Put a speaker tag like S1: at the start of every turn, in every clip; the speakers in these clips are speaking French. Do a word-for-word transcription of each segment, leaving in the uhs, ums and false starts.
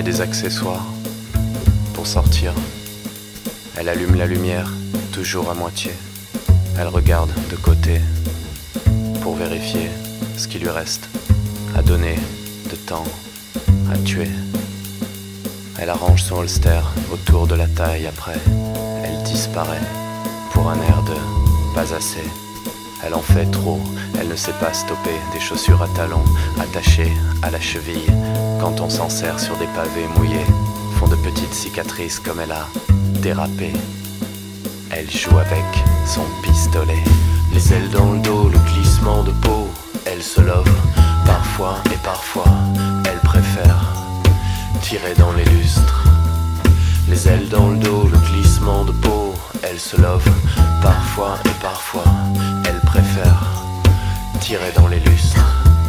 S1: des accessoires pour sortir. Elle allume la lumière, toujours à moitié. Elle regarde de côté pour vérifier ce qui lui reste à donner de temps à tuer. Elle arrange son holster autour de la taille après. Elle disparaît pour un air de pas assez. Elle en fait trop, elle ne sait pas stopper. Des chaussures à talons attachées à la cheville. Quand on s'en sert sur des pavés mouillés, font de petites cicatrices comme elle a dérapé. Elle joue avec son pistolet. Les ailes dans le dos, le glissement de peau. Elle se love parfois et parfois. Elle préfère tirer dans les lustres. Les ailes dans le dos, le glissement de peau. Elle se love parfois et parfois. Elle préfère tirer dans les lustres.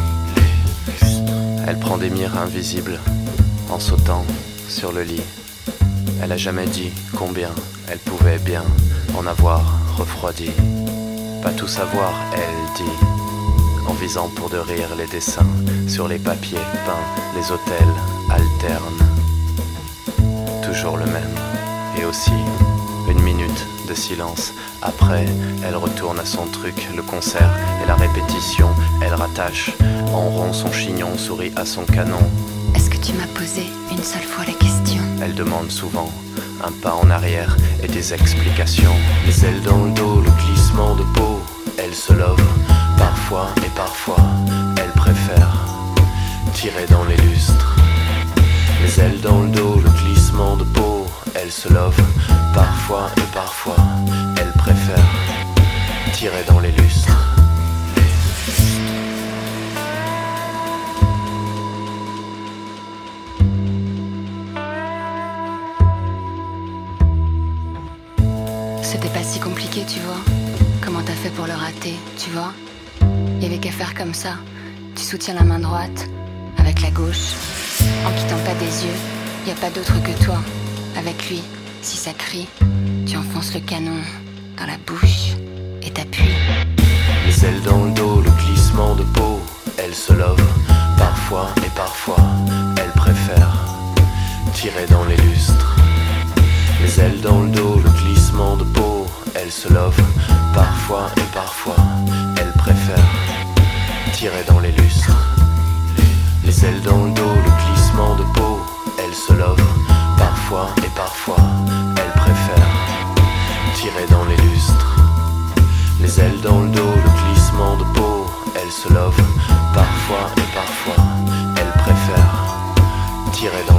S1: Elle prend des mires invisibles en sautant sur le lit. Elle a jamais dit combien elle pouvait bien en avoir refroidi. Pas tout savoir, elle dit, en visant pour de rire les dessins sur les papiers peints. Les hôtels alternent, toujours le même. Et aussi une minute de silence. Après, elle retourne à son truc, le concert et la répétition. Elle rattache en rond son chignon, sourit à son canon.
S2: Est-ce que tu m'as posé une seule fois la question?
S1: Elle demande souvent un pas en arrière et des explications. Les ailes dans le dos, le glissement de peau. Elle se love parfois et parfois. Elle préfère tirer dans les lustres. Les ailes dans le dos, le glissement de peau. Elle se love parfois et parfois. Elle préfère tirer dans les lustres.
S2: C'était pas si compliqué, tu vois. Comment t'as fait pour le rater, tu vois? Y'avait qu'à faire comme ça. Tu soutiens la main droite avec la gauche. En quittant pas des yeux, y a pas d'autre que toi. Avec lui, si ça crie, tu enfonces le canon dans la bouche et t'appuies.
S1: Les ailes dans le dos, le glissement de peau. Elle se love parfois et parfois. Elle préfère tirer dans les lustres. Les ailes dans le dos, le glissement de peau. Elle se love parfois et parfois. Elle préfère tirer dans les lustres. Les ailes dans le dos, le glissement de peau. Elle se love parfois et parfois. Elle préfère tirer dans les lustres. Les ailes dans le dos, le glissement de peau. Elle se love parfois et parfois. Elle préfère tirer dans